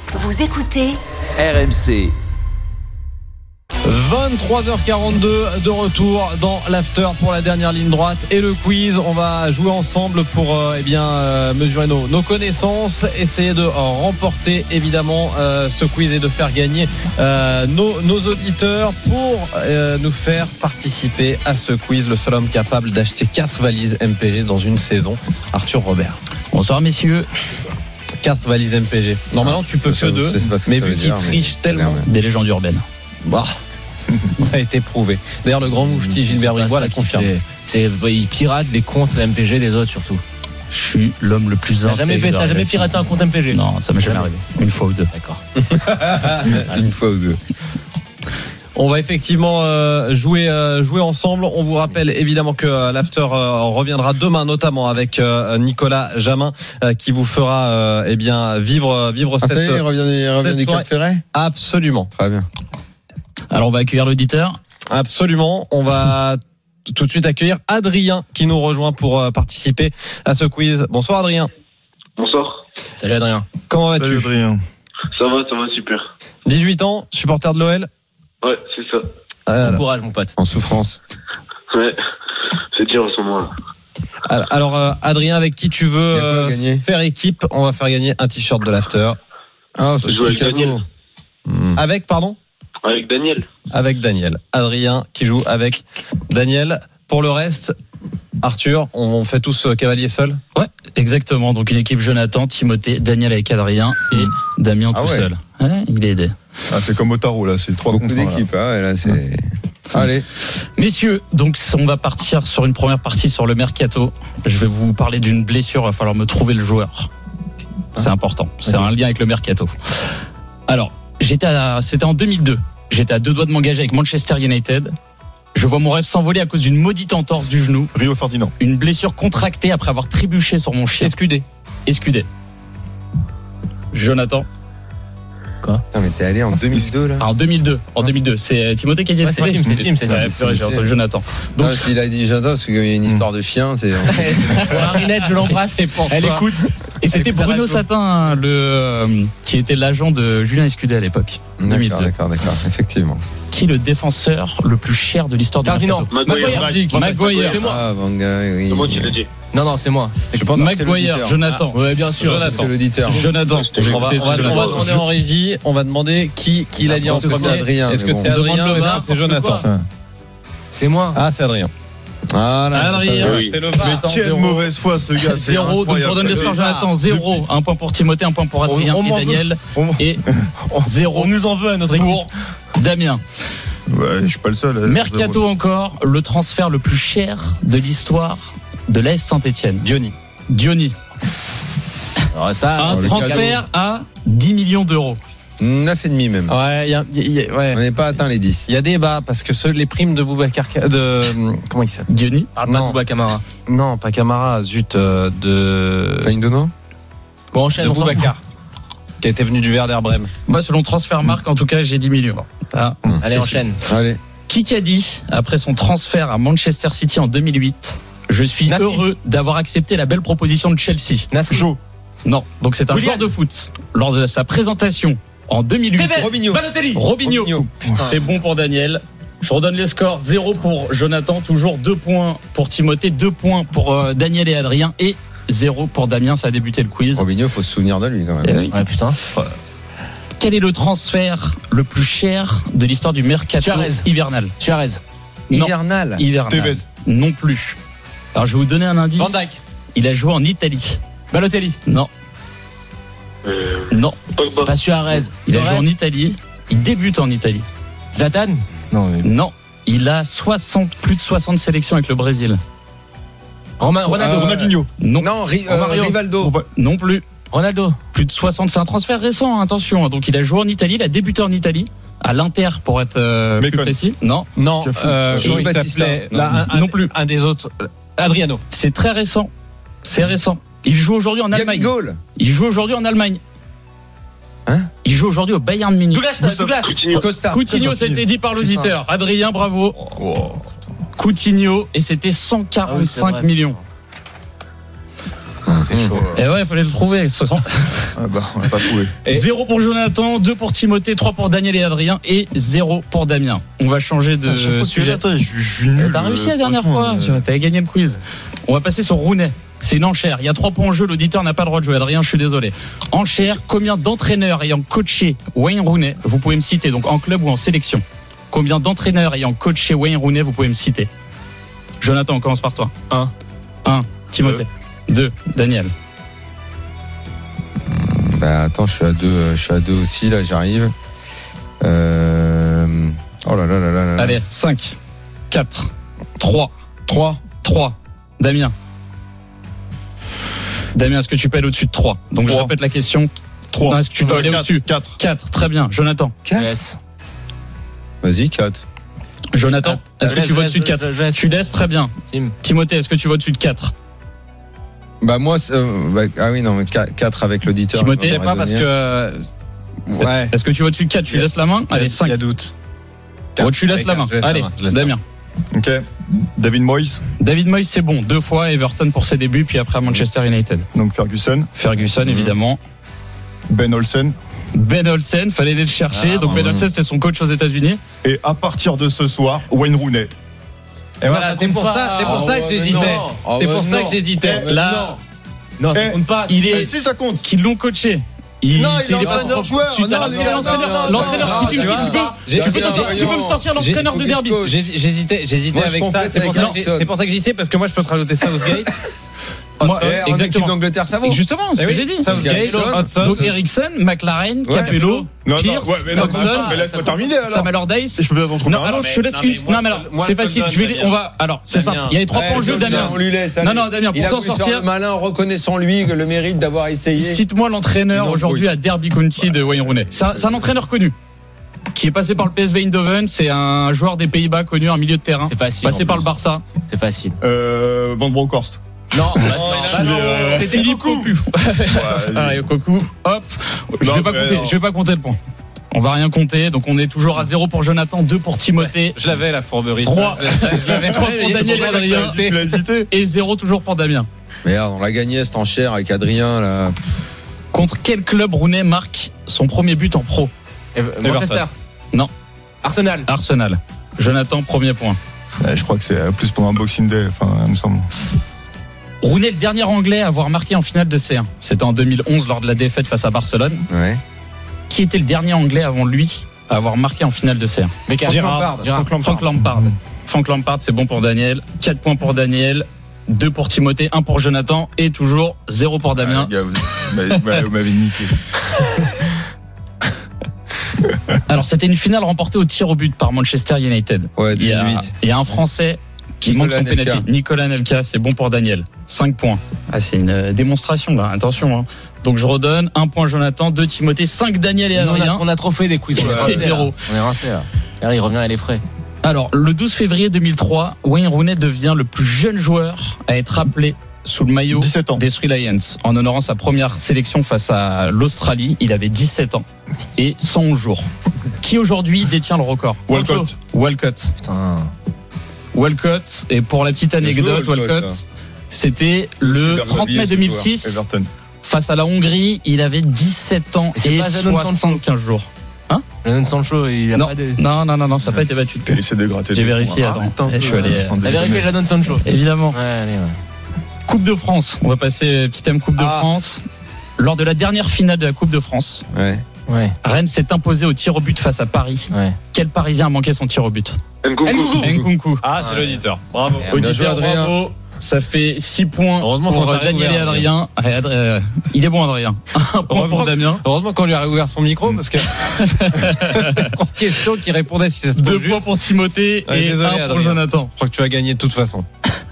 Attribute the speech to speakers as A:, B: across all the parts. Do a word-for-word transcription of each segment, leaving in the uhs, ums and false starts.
A: Vous écoutez
B: R M C.
C: vingt-trois heures quarante-deux de retour dans l'after pour la dernière ligne droite et le quiz. On va jouer ensemble pour euh, eh bien euh, mesurer nos, nos connaissances, essayer de euh, remporter évidemment euh, ce quiz et de faire gagner euh, nos, nos auditeurs pour euh, nous faire participer à ce quiz. Le seul homme capable d'acheter quatre valises M P G dans une saison, Arthur Robert.
D: Bonsoir messieurs.
C: quatre valises M P G. Normalement tu peux que deux, mais vu qu'il triche tellement.
D: Des légendes urbaines.
C: Bah. Ça a été prouvé. D'ailleurs, le grand moufti Gilbert Bribois l'a confirmé.
E: C'est, il pirate les comptes M P G des autres surtout.
D: Je suis l'homme le plus
E: T'as jamais, fait, t'as jamais piraté un compte M P G?
D: Non, ça m'est jamais arrivé. Une fois ou deux.
E: D'accord.
C: Une fois ou deux. On va effectivement euh, jouer, euh, jouer ensemble. On vous rappelle évidemment que euh, l'after euh, reviendra demain, notamment avec euh, Nicolas Jamin, euh, qui vous fera euh, eh bien vivre, vivre
F: ah,
C: cette.
F: Ça y est, il revient, il revient du Cap Ferret.
C: Absolument.
F: Très bien.
D: Alors on va accueillir l'auditeur.
C: Absolument. On va tout de suite accueillir Adrien qui nous rejoint pour euh, participer à ce quiz. Bonsoir Adrien.
G: Bonsoir.
E: Salut Adrien.
C: Comment vas-tu?
G: Salut Adrien. Ça va, ça va super.
C: dix-huit ans, supporter de l'O L.
G: Ouais, c'est ça.
C: Alors.
E: Bon courage mon pote.
F: En souffrance.
G: Ouais, c'est dur en ce moment-là.
C: Alors euh, Adrien, avec qui tu veux euh, faire équipe? On va faire gagner un t-shirt de l'after.
F: Ah, c'est
G: jouer avec Daniel.
C: Mmh. Avec, pardon?
G: Avec Daniel.
C: Avec Daniel. Adrien qui joue avec Daniel. Pour le reste, Arthur, on fait tous cavalier seul?
D: Ouais, exactement. Donc une équipe Jonathan, Timothée, Daniel avec Adrien et Damien
F: ah
D: tout
F: ouais.
D: seul. Ouais, il est aidé.
H: Ah, c'est comme au tarot là, c'est trois
F: beaucoup
H: contre
F: d'équipes. Hein, et là, c'est... Ouais. Allez.
D: Messieurs, donc on va partir sur une première partie sur le mercato. Je vais vous parler d'une blessure. Il va falloir me trouver le joueur. C'est ah. important. C'est okay. Un lien avec le mercato. Alors, j'étais à, c'était en deux mille deux. J'étais à deux doigts de m'engager avec Manchester United. Je vois mon rêve s'envoler à cause d'une maudite entorse du genou.
H: Rio Ferdinand.
D: Une blessure contractée après avoir trébuché sur mon chien.
C: Escudé.
D: Escudé. Jonathan. Quoi?
F: Putain, mais t'es allé en deux mille deux là?
D: En deux mille deux. En deux mille deux. C'est Timothée qui a dit
E: ouais, c'est Tim, c'est Tim, c'est Tim.
D: Ouais, c'est vrai, j'ai entendu Jonathan.
F: Donc, non, s'il a dit Jonathan, parce qu'il y a une histoire de chien, c'est.
E: Marinette, je l'embrasse.
D: Elle écoute. Et c'était Bruno Satin, le, euh, qui était l'agent de Julien Escudé à l'époque.
F: D'accord, deux mille deux. d'accord, d'accord, effectivement.
D: Qui est le défenseur le plus cher de l'histoire du
E: Ferdinand.
D: Maguire. Maguire.
E: C'est moi.
F: Ah, Banga, oui.
G: C'est moi qui l'ai dit.
E: Non, non, c'est moi.
F: Je pense
D: Maguire, Jonathan.
E: Ah, ouais, bien sûr.
F: Jonathan. C'est l'auditeur.
D: Jonathan.
C: On va, on va, on va demander en régie, on va demander qui, qui l'a dit en premier.
F: C'est Adrien.
C: Est-ce que c'est Adrien ou est-ce que c'est Jonathan?
E: C'est moi.
C: Ah, c'est Adrien.
D: Voilà, Adrien,
G: oui.
C: c'est le V A R.
H: Mais quelle mauvaise foi ce gars.
D: Zéro, donc je redonne le score Jonathan, zéro, un point pour Timothée, un point pour Adrien
E: on, on
D: et Daniel,
E: on,
D: et zéro.
E: On nous en veut à notre équipe.
D: Pour Damien.
H: Ouais, je suis pas le seul.
D: Mercato encore, le transfert le plus cher de l'histoire de l'A S Saint-Etienne.
C: Diony.
D: Diony.
E: Alors ça,
D: un transfert à dix millions d'euros.
F: neuf virgule cinq même.
C: Ouais, y a, y a, ouais.
F: On n'est pas atteint les dix.
C: Il y a débat parce que ceux, les primes de Boubacar de comment il s'appelle?
D: Diony.
E: Parle pas de Bouba Camara.
C: Non, pas Camara, zut euh, de
F: Fine Dono.
E: Bon, enchaîne.
C: De Boubacar qui était venu du Werder Brême.
D: Moi, selon Transfermarkt, en tout cas, j'ai dix millions. Ah,
E: mmh. Allez, enchaîne.
F: Allez.
D: Qui a dit, après son transfert à Manchester City en deux mille huit, je suis
E: Nasri.
D: heureux d'avoir accepté la belle proposition de Chelsea.
E: Nasri.
H: Joe.
D: Non, donc c'est un
E: William.
D: joueur de foot. Lors de sa présentation en deux mille huit,
E: Tevez.
F: Robinho.
E: Balotelli.
D: Robinho.
F: Robinho.
D: C'est bon pour Daniel. Je redonne les scores. zéro pour Jonathan, toujours deux points pour Timothée, deux points pour euh, Daniel et Adrien et zéro pour Damien. Ça a débuté le quiz.
F: Robinho, faut se souvenir de lui quand même.
D: Eh oui.
E: Ouais, putain.
D: Quel est le transfert le plus cher de l'histoire du mercato
E: Suarez.
D: hivernal?
E: Suarez.
D: Non.
F: Hivernal.
D: Hivernal.
H: Tevez.
D: Non plus. Alors je vais vous donner un indice.
E: Van Dijk.
D: Il a joué en Italie.
E: Balotelli.
D: Non.
G: Euh,
D: Non.
E: C'est pas Suarez.
D: Il a
E: Torres.
D: joué en Italie. Il débute en Italie.
E: Zlatan. Non. Mais...
D: Non. Il a soixante, plus de soixante sélections avec le Brésil.
E: Romain, Ronaldo.
H: Euh, Ronaldinho.
D: Non.
F: Non, Ri- euh,
E: Romario.
F: Rivaldo.
D: Non plus.
E: Ronaldo.
D: Plus de soixante. C'est un transfert récent, hein, attention. Donc il a joué en Italie. Il a débuté en Italie. À l'Inter pour être euh, plus
H: Mécon.
D: précis. Non.
C: Non,
H: Cafou.
C: euh,
F: Jean
C: il
F: Baptista.
C: s'appelait
F: Non.
C: là, un, un,
D: Non plus.
C: un des autres. Adriano.
D: C'est très récent. C'est récent. Il joue aujourd'hui en Allemagne.
F: Gabigol.
D: Il joue aujourd'hui en Allemagne.
F: Hein?
D: Il joue aujourd'hui au Bayern Munich.
E: Douglas. Douglas.
G: Coutinho.
F: Costa.
D: Coutinho, ça a été dit par l'auditeur. Adrien, bravo.
H: Oh.
D: Coutinho, et c'était cent quarante-cinq
E: Ah oui, c'est vrai.
D: millions.
E: C'est chaud.
D: Et ouais, il fallait le trouver.
H: Ah bah, on l'a pas trouvé.
D: zéro pour Jonathan, deux pour Timothée, trois pour Daniel et Adrien et zéro pour Damien. On va changer de
H: À chaque fois que tu
D: sujet.
H: es là, toi, je je suis nul.
D: T'as réussi la
H: euh,
D: dernière
H: franchement,
D: fois,
H: euh,
D: tu avais gagné le quiz. On va passer sur Rounet. C'est une enchère. Il y a trois points en jeu. L'auditeur n'a pas le droit de jouer. Adrien, je suis désolé. Enchère. Combien d'entraîneurs ayant coaché Wayne Rooney, vous pouvez me citer, donc en club ou en sélection? Combien d'entraîneurs ayant coaché Wayne Rooney, vous pouvez me citer? Jonathan, on commence par toi.
E: Un.
D: Un. Timothée. Deux. Daniel.
F: Bah attends, je suis à deux, euh, je suis à deux aussi là, j'arrive. Euh... Oh là là là là là.
D: Allez, cinq. Quatre. Trois.
C: trois.
D: Trois. Damien. Damien, est-ce que tu peux aller au-dessus de trois? Donc je
H: Trois.
D: répète la question.
H: trois.
D: Non, est-ce que tu dois aller au-dessus?
H: quatre.
D: Quatre. Très bien. Jonathan.
E: Yes.
F: Vas-y, quatre.
D: Jonathan, est-ce
E: Je
D: que
E: laisse,
D: tu vas
E: je
D: au-dessus de
E: laisse,
D: quatre?
E: je- je laisse.
D: Tu laisses, très bien.
E: Tim.
D: Timothée, est-ce que tu vas au-dessus de quatre?
F: Bah moi, c'est, euh, bah, ah oui non, mais quatre avec l'auditeur.
D: Timothée,
C: Je sais pas parce que. Ouais.
D: Est-ce que tu vas au-dessus de quatre? Tu laisses la main? Allez,
C: Il y
D: cinq.
C: a doute.
D: Oh, tu laisses la main.
C: Je laisse la
D: Allez,
C: main, je laisse la
D: Damien.
H: Ok. David Moyes,
D: David Moyes, c'est bon. Deux fois Everton pour ses débuts, puis après à Manchester United.
H: donc Ferguson.
D: Ferguson, évidemment.
H: Ben Olsen.
D: Ben Olsen, fallait aller le chercher.
E: Ah,
D: Donc Ben
F: bravo.
D: Olsen, c'était son coach aux États-Unis.
H: Et à partir de ce soir, Wayne Rooney.
C: Et voilà,
E: ça
C: c'est
E: compte
C: pour
E: pas.
C: ça, c'est pour
E: Oh,
C: ça que
E: ouais,
C: j'hésitais.
E: mais non.
F: Oh,
C: C'est
F: bah,
C: pour ça
F: non.
C: que j'hésitais.
D: Là,
E: Non, ça
H: Eh,
E: compte pas.
D: il
H: Eh,
D: est.
H: si ça compte.
D: Qui l'ont coaché. Il,
H: Non, il
D: c'est-
H: est
D: il est pas
H: entraîneur
D: son-
H: joueur.
D: Tu-
H: Non,
D: alors,
H: non,
D: quel
H: non,
D: entraîneur
H: non,
D: L'entraîneur
F: non,
D: qui tu
F: tu
D: tu
F: vois,
D: peux.
C: j'ai-
D: Tu peux
C: j'ai-
D: t'en- tu peux me sortir
C: J'ai-
D: l'entraîneur de derby.
C: J'ai- J'hésitais, j'hésitais
F: Moi, je
C: avec ça.
F: complète
C: C'est pour
F: avec
C: ça que j'ai-
F: Ericsson.
C: c'est pour ça que j'y sais parce que moi je peux te rajouter Southgate.
D: Moi,
F: Eh, en équipe
D: exactement.
F: d'Angleterre, ça vaut.
D: Justement, c'est ce
C: Eh
D: que
C: oui,
D: j'ai dit.
C: Southgate,
F: Ericsson.
C: Hodgson.
D: Donc Ericsson, McLaren,
F: Ouais.
D: Capello,
H: Non, non,
D: Pierce,
H: ouais, mais non,
D: Thompson,
H: mais laisse-moi terminer alors.
D: Sam Allardyce.
H: Et je peux peut-être en trouver
D: Non,
H: un
D: alors
H: autre.
D: je te laisse
E: Non,
D: une.
E: mais moi,
D: Non, mais
E: je
D: alors,
E: te- moi,
D: c'est
E: je te
D: facile.
E: donne,
D: Je vais les-
E: Damien.
D: on va. Alors, c'est
E: Damien.
D: simple. Il y a les trois points en jeu, Damien.
F: On lui laisse. allez.
D: Non, non, Damien, pour
F: Il a
D: t'en
F: voulu faire
D: sortir.
F: le malin en reconnaissant lui le mérite d'avoir essayé.
D: Cite-moi l'entraîneur
F: Une
D: aujourd'hui
F: embrouille.
D: à Derby County de Wayne Rooney. C'est un, c'est un entraîneur connu qui est passé par le P S V Eindhoven. C'est un joueur des Pays-Bas connu en milieu de terrain.
E: C'est facile.
D: Passé
E: en
D: par le
E: plus.
D: Barça.
E: C'est facile.
H: Euh, Van Bronckhorst.
E: Non, bah,
H: il
E: non,
H: a-
E: bah, non.
H: Euh,
D: C'est Philippe Cocu.
H: Ouais,
D: Allez, Cocu. Hop. Je
H: Non,
D: vais pas
H: mais
D: compter.
H: non.
D: Je vais pas compter le point. On va rien compter. Donc on est toujours à zéro pour Jonathan, deux pour Timothée,
C: Je l'avais la fourberie.
D: trois
C: Je l'avais
D: trois pour Daniel et Adrien
H: Tu l'as hésité.
D: et zéro toujours pour Damien.
F: Merde, on l'a gagné cette enchère avec Adrien là.
D: Contre quel club Rooney marque son premier but en pro?
E: Eh, Manchester.
D: Non.
E: Arsenal.
D: Arsenal. Jonathan, premier point.
H: Ouais, je crois que c'est plus pendant un Boxing Day, enfin, il me semble.
D: Rooney est le dernier Anglais à avoir marqué en finale de C un. C'était en deux mille onze lors de la défaite face à Barcelone.
F: Ouais.
D: Qui était le dernier Anglais avant lui à avoir marqué en finale de C un?
E: Beckham.
C: Gérard.
E: Gérard.
D: Frank Lampard. Frank Lampard, c'est bon pour Daniel. quatre points pour Daniel. deux pour Timothée, un pour Jonathan et toujours zéro pour Damien.
H: Ah, les gars, vous, vous m'avez- vous m'avez niqué.
D: Alors c'était une finale remportée au tir au but par Manchester United.
F: Ouais,
D: Il y a,
F: deux mille huit.
D: il y a un Français qui
F: Nicolas
D: manque son
F: Anelka.
D: penalty. Nicolas Anelka, c'est bon pour Daniel. cinq points. Ah, c'est une euh, démonstration là, attention. Hein. Donc je redonne un point Jonathan, deux Timothée, cinq Daniel et
E: Nous, on, a,
D: Adrien.
E: on a trop fait des quiz. On est
D: Et
E: rincés,
D: zéro.
E: là. On est rincés là. Là, il revient à les frais.
D: Alors le douze février deux mille trois, Wayne Rooney devient le plus jeune joueur à être appelé sous le maillot
H: dix-sept ans.
D: des Three Lions en honorant sa première sélection face à l'Australie. Il avait dix-sept ans et cent onze jours. Qui aujourd'hui détient le record?
H: Walcott.
D: Walcott.
E: Putain.
D: Walcott. Et pour la petite
F: Bien joué,
D: anecdote,
F: Walcott,
D: Walcott, c'était le
H: Super
D: trente mai
H: habillé, ce
D: deux mille
H: joueur.
D: six
H: Everton.
D: face à la Hongrie. Il avait dix-sept ans
E: Et c'est
D: et
E: pas Jadon Sancho.
D: soixante-quinze jours.
E: Jadon Sancho, il a
D: Non.
E: pas de.
D: Non, non, non, non, ça n'a pas été battu depuis.
H: Et il s'est dégratté.
D: J'ai
H: des
D: vérifié,
H: points.
D: attends.
H: Arrête un
D: Eh,
H: peu,
D: je suis allé,
H: hein, sans
E: La vérité,
H: déconner.
E: Jadon Sancho.
D: Évidemment.
E: Ouais, allez, ouais.
D: Coupe de France. On va passer petit thème Coupe de
C: Ah.
D: France. Lors de la dernière finale de la Coupe de France,
F: Ouais.
E: Ouais,
D: Rennes s'est imposé au tir au but face à Paris.
E: ouais.
D: Quel Parisien a manqué son tir au but?
G: Nkunku.
D: Nkunku.
C: Ah, c'est
E: Ouais.
C: l'auditeur. Bravo.
F: Bien joué,
D: Auditeur,
F: Adrien.
D: bravo. Ça fait six points
C: Heureusement
D: pour
C: qu'on t'a
D: Daniel et
C: réouvert,
D: Adrien. Ouais, Adrien, euh, il est bon, Adrien. Un point
C: Heureusement
D: pour Damien.
C: Heureusement qu'on lui a réouvert son micro parce que trois questions qui répondaient si ça se trouve
D: Deux
C: juste.
D: points pour Timothée
C: Ouais,
D: et
C: désolé,
D: un pour
C: Adrien.
D: Jonathan.
C: Je crois que tu vas gagner de toute façon.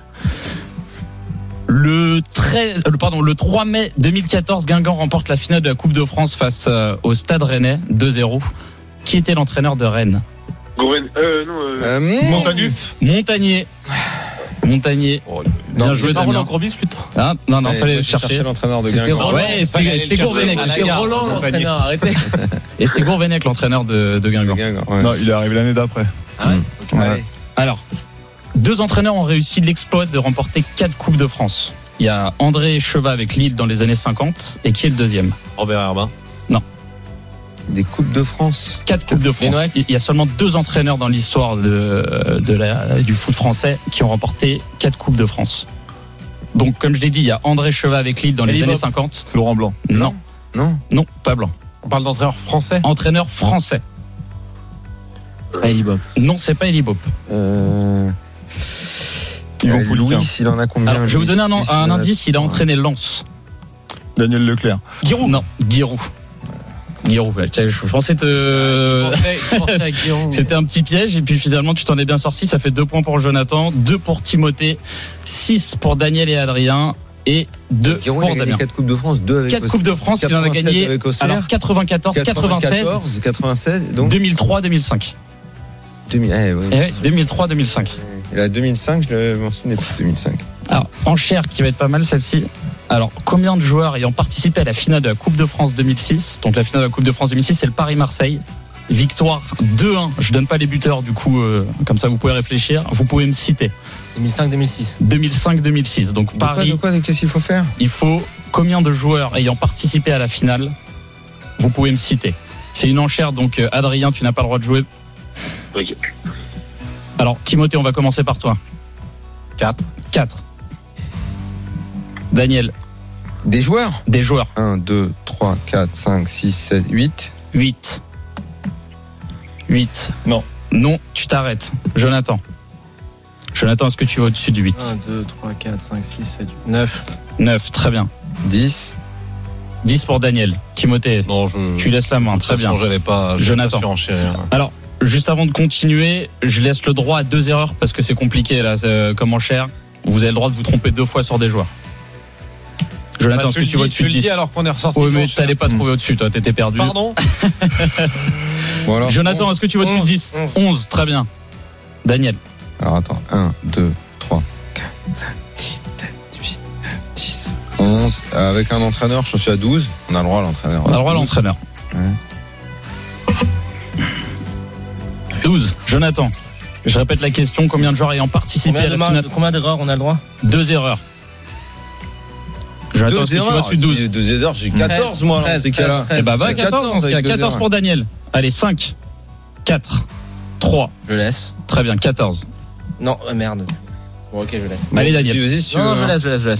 D: Le, treize, euh, le, pardon, le trois mai deux mille quatorze, Guingamp remporte la finale de la Coupe de France face euh, au Stade Rennais, deux zéro. Qui était l'entraîneur de Rennes?
G: Gourven. Euh, non, euh,
F: Euh,
H: Montagnu.
D: Montagnier. Montagnier. Bien joué,
E: Pas
D: Damien.
E: Roland Courbis plutôt.
D: Hein non, non,
F: Ouais,
D: fallait
F: moi,
D: le
F: j'ai
D: chercher.
F: l'entraîneur de
E: C'était
F: Guingamp.
E: Roland.
D: Ouais, et
C: Fallait aller
D: c'était
C: le
D: c'était
C: chercher.
D: Gourvenec.
C: À la
E: C'était
C: gare,
E: Roland,
C: Montagnier.
E: l'entraîneur, arrêtez.
D: Et c'était Gourvenec, l'entraîneur de, de
F: De
D: Guingamp.
F: Guingamp, ouais.
H: Non, il est arrivé l'année d'après.
E: Ah ouais
F: Ouais.
H: Ouais.
D: Alors, deux entraîneurs ont réussi l'exploit de remporter quatre Coupes de France. Il y a André Chevat avec Lille dans les années cinquante. Et qui est le deuxième?
C: Robert Herbin.
F: Des Coupes de France.
D: Quatre Coupes de France. Il y a seulement deux entraîneurs dans l'histoire de, de la, du foot français qui ont remporté quatre Coupes de France. Donc, comme je l'ai dit, il y a André Chevat avec Lille dans les
C: Elie
D: années
C: Bob.
D: cinquante.
H: Laurent Blanc.
D: Non,
F: Non.
D: non, pas Blanc.
C: On parle d'entraîneur français.
D: Entraîneur français.
E: Elie Bob.
D: Non, c'est pas Elie Bob.
F: Euh...
H: Yvon
F: euh,
H: Pouliquen.
F: Louis, il en a combien?
D: Alors, je vais vous
F: Louis
D: donner un,
F: Louis,
D: un
F: il en a-
D: indice. Il a entraîné Lens.
H: Daniel Leclerc.
D: Giroud. Non, Giroud. Giroud. ouais, Je pensais te.
C: Je pensais- je pensais à Guillaume.
D: C'était un petit piège et puis finalement tu t'en es bien sorti. Ça fait deux points pour Jonathan, deux pour Timothée, six pour Daniel et Adrien et deux
F: Giroud,
D: pour
F: il a gagné
D: Damien.
F: quatre Coupes de France, deux avec
D: Quatre
F: Auxerre.
D: Coupes de France, il en a
F: quatre-vingt-seize
D: gagné
F: avec Auxerre.
D: alors quatre-vingt-quatorze, quatre-vingt-seize,
F: quatre-vingt-quatorze, quatre-vingt-seize, donc
D: deux mille trois, deux mille cinq.
F: deux mille, eh, ouais.
D: Eh ouais, deux mille trois, deux mille cinq.
F: Et là, deux mille cinq, je m'en souvenais plus, deux mille cinq.
D: Alors, enchère qui va être pas mal celle-ci. Alors, combien de joueurs ayant participé à la finale de la Coupe de France deux mille six? Donc la finale de la Coupe de France deux mille six, c'est le Paris-Marseille. Victoire deux un. Je donne pas les buteurs du coup, euh, comme ça vous pouvez réfléchir. Vous pouvez me citer.
E: deux mille cinq deux mille six.
D: deux mille cinq, deux mille six. Donc
F: De quoi,
D: Paris.
F: de quoi, de- qu'est-ce qu'il faut faire?
D: Il faut combien de joueurs ayant participé à la finale? Vous pouvez me citer. C'est une enchère, donc euh, Adrien, tu n'as pas le droit de jouer.
G: Ok.
D: Alors Timothée, on va commencer par toi.
C: quatre.
D: quatre. Daniel,
F: Des joueurs?
D: des joueurs.
F: un, deux, trois, quatre, cinq, six, sept, huit.
D: huit. huit.
H: Non.
D: Non, tu t'arrêtes. Jonathan. Jonathan, est-ce que tu vas au-dessus de huit?
E: un, deux, trois, quatre, cinq, six, sept, huit, neuf.
D: neuf, très bien.
F: dix.
D: dix pour Daniel. Timothée,
C: Non, je.
D: tu laisses la main, très bien.
C: Je n'allais pas.
D: Jonathan.
C: Enchérir.
D: Alors, juste avant de continuer, je laisse le droit à deux erreurs parce que c'est compliqué là, euh, comme enchère. Vous avez le droit de vous tromper deux fois sur des joueurs. Jonathan, est-ce que tu vas au-dessus de dix?
C: alors qu'on est ressorti.
D: Oui,
C: de
D: mais
C: l'enchère.
D: t'allais pas trouver au-dessus, toi, t'étais perdu.
C: Pardon.
F: Voilà.
D: Jonathan, est-ce que tu vas au-dessus de dix? onze, très bien. Daniel.
F: Alors attends, un, deux, trois, quatre, cinq, six, sept, huit, neuf, dix, onze. Avec un entraîneur, je suis à douze. On a le droit à l'entraîneur.
D: On a le droit à l'entraîneur. douze. Jonathan. Je répète la question, combien de joueurs ayant participé
E: Combien
D: à la
E: de
D: finale?
E: mar- combien d'erreurs on a le droit?
D: Deux erreurs. Jonathan, est-ce que tu vas au-dessus de douze?
F: Si, deux erreurs, j'ai quatorze moi, dans ces cas-là.
D: Eh ben, va à quatorze, dans ce cas.
F: avec deux
D: quatorze
F: erreurs.
D: pour Daniel. Allez, cinq, quatre, trois.
E: Je laisse.
D: Très bien, quatorze.
E: Non, euh, merde. Bon, ok, je laisse.
D: Allez, Daniel.
F: Vas-y, si tu
E: Non,
F: veux.
E: je laisse, je laisse, je laisse.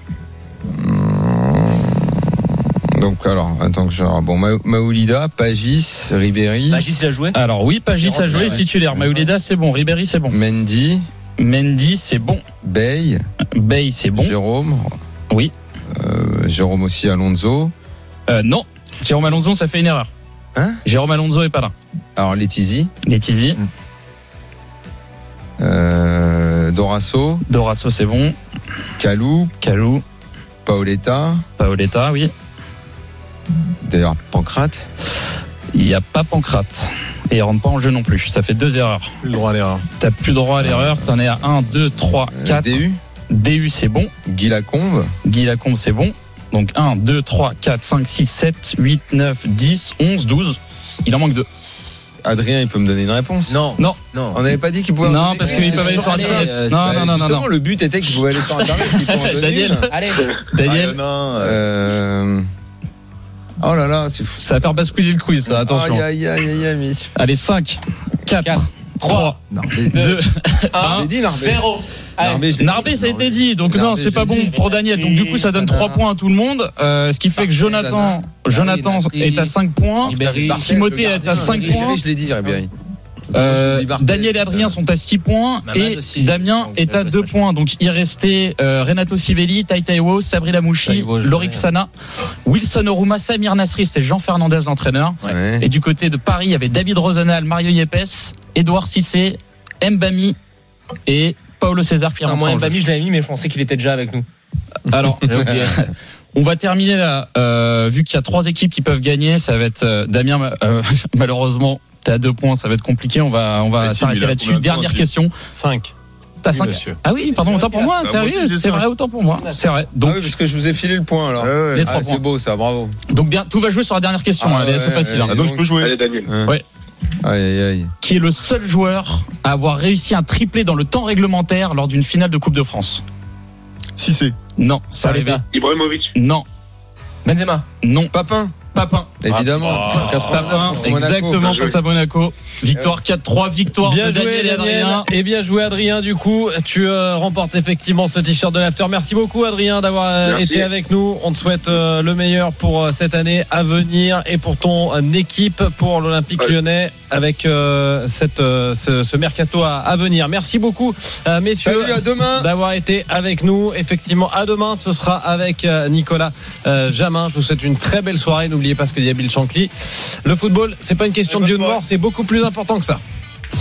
F: Donc alors, attends que je... Bon, Ma- Maoulida, Pagis, Ribéry,
E: Bah, Gis, il a joué.
D: Alors oui, Pagis a joué,
E: Ouais.
D: titulaire. Maoulida, c'est bon. Ribéry, c'est bon.
F: Mendy,
D: Mendy, c'est bon.
F: Bey,
D: Bey, c'est bon.
F: Jérôme.
D: Oui.
F: Euh, Jérôme aussi, Alonso.
D: Euh, non. Jérôme Alonso, ça fait une erreur.
F: Hein
D: Jérôme Alonso est pas là.
F: Alors Letizy,
D: Letizy.
F: euh, Dorasso,
D: Dorasso, c'est bon.
F: Calou,
D: Calou.
F: Paoletta,
D: Paoletta, oui.
F: d'ailleurs Pancrate.
D: Il n'y a pas Pancrate. Et il rentre pas en jeu non plus. Ça fait deux erreurs.
C: Plus le droit à l'erreur.
D: T'as plus le droit à l'erreur. T'en es à un, deux, trois,
F: Euh,
D: quatre.
F: D U,
D: D U, c'est bon.
F: Guy Lacombe,
D: Guy Lacombe, c'est bon. Donc un, deux, trois, quatre, cinq, six, sept, huit, neuf, dix, onze, douze. Il en manque deux.
F: Adrien, il peut me donner une réponse?
E: Non.
D: Non.
E: Non.
F: On n'avait pas dit qu'il pouvait en
D: Non,
F: donner
D: parce
F: une.
D: qu'ils
F: C'est
D: peuvent aller
F: toujours
D: sur
F: allé,
D: Internet.
F: euh,
D: Non,
F: bah,
D: non, non, non,
F: justement,
D: non.
F: le but était qu'il pouvait aller sur Internet. qu'il pouvait en donner
D: Daniel.
F: une.
E: Allez.
D: Daniel,
H: Ah, non, euh,
F: Euh... Oh là là, c'est fou.
D: ça va faire basculer le quiz, ça. Attention.
F: Aïe, aïe, aïe, aïe, aïe, mais...
D: Allez, cinq, quatre,
E: Quatre,
D: trois,
F: Narbé.
D: deux,
F: Ah,
D: un.
F: j'ai dit Narbé.
E: Zéro.
F: Narbé, je l'ai
D: Narbé,
F: dit.
D: ça a été dit, donc
F: Narbé,
D: non,
F: je
D: c'est pas
F: l'ai
D: bon
F: dit.
D: pour Daniel. Donc du coup, ça donne trois points à tout le monde, euh, ce qui fait que Jonathan, Jonathan est à cinq points,
E: Ribéry.
D: Timothée est à cinq
E: Ribéry.
D: points,
F: Je l'ai dit, Ribéry.
D: euh,
F: Moi, je dis
D: Daniel et Adrien sont à six points
E: Mamad
D: et
E: aussi.
D: Damien
E: Donc,
D: est à
E: euh,
D: deux
E: pas
D: points. Donc il restait euh, Renato Sivelli, Tai Taiwo, Sabri Lamouchi,
E: Taiwo, je
D: Lorik
E: connais.
D: Sana, Wilson Oruma, Samir Nasri, c'était Jean Fernandez l'entraîneur.
F: Ouais.
D: Et du côté de Paris, il y avait David Rosenal, Mario Yepes, Édouard Cissé, Mbami et Paulo César qui
E: Putain,
D: rentre
E: moi,
D: en jeu.
E: Mbami, je l'avais mis, mais je pensais qu'il était déjà avec nous.
D: Alors,
E: J'ai oublié.
D: on va terminer là. Euh, vu qu'il y a trois équipes qui peuvent gagner, ça va être euh, Damien. Euh, malheureusement, t'es à deux points, ça va être compliqué. On va, on
H: Mais
D: va
H: Tim,
D: s'arrêter
H: il a
D: là-dessus.
H: combien de
D: Dernière
H: points, Tim
D: question.
C: cinq.
D: T'as
C: Oui,
D: cinq.
C: monsieur.
D: Ah oui, pardon, autant pour moi.
H: Bah, moi aussi,
D: Sérieux,
H: j'ai
D: c'est
H: ça.
D: vrai, autant pour moi. C'est vrai.
F: Ah
D: Donc,
F: oui, parce que je vous ai filé le point alors.
H: ouais, ouais.
D: Les trois
F: Ah,
D: points.
F: c'est beau ça, bravo.
D: donc der- tout va jouer sur la dernière question.
F: Ah,
D: hein, allez,
F: ouais,
D: c'est facile.
F: ouais,
D: hein.
H: Ah, donc je peux jouer.
G: Allez, Daniel.
F: Hein.
D: Ouais.
F: Aïe, aïe, aïe.
D: Qui est le seul joueur à avoir réussi un triplé dans le temps réglementaire lors d'une finale de Coupe de France?
H: Si c'est.
D: Non, c'est arrivé.
E: Paléta.
G: Ibrahimovic.
D: Non,
E: Benzema.
D: non.
F: Papin,
D: Papin.
F: évidemment.
H: Ah,
F: quatre-vingt-neuf
D: Papin,
F: contre Monaco.
D: exactement
G: Bien
D: face à Monaco. Victoire quatre trois, victoire
C: Bien
D: de
C: joué
D: Daniel et
C: Daniel
D: Adrien.
C: et bien joué Adrien, du coup tu euh, remportes effectivement ce t-shirt de l'after. Merci beaucoup Adrien d'avoir euh,
G: Merci.
C: été avec nous. On te souhaite euh, le meilleur pour euh, cette année à venir et pour ton euh, équipe pour l'Olympique
G: Ouais.
C: Lyonnais avec euh, cette, euh, ce, ce mercato à, à venir. Merci beaucoup euh, messieurs
F: Salut, à demain.
C: d'avoir été avec nous. Effectivement, à demain, ce sera avec euh, Nicolas euh, Jamin. Je vous souhaite une très belle soirée. N'oubliez pas ce que dit Nabil Chankli. Le football, c'est pas une question de
H: Bonne
C: vie ou de
H: soirée.
C: mort, c'est beaucoup plus important que ça.